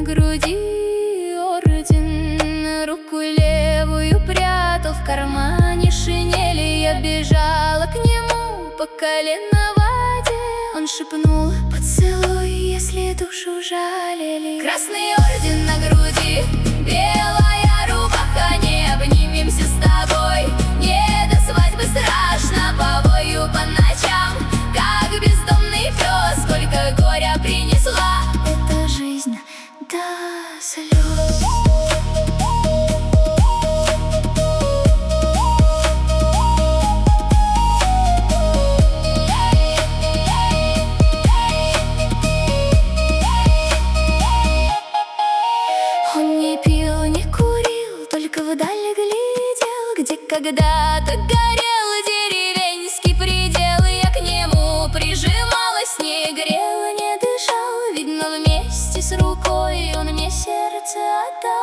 груди орден, руку левую прятал в кармане шинели. Я бежала к нему по колено в воде. Он шепнул: поцелуй, если душу жалили. Красный орден на груди, белая рубаха, не обнимемся с тобой. Не до свадьбы страшно, повою по ночам, как бездомный пес. Сколько горя принесла эта жизнь до слез. Он не пил, не курил, только вдаль глядел, где когда-то горел деревенский предел. И я к нему прижималась, не грела, не дышала. Видно, вместе с рукой он мне сердце отдал.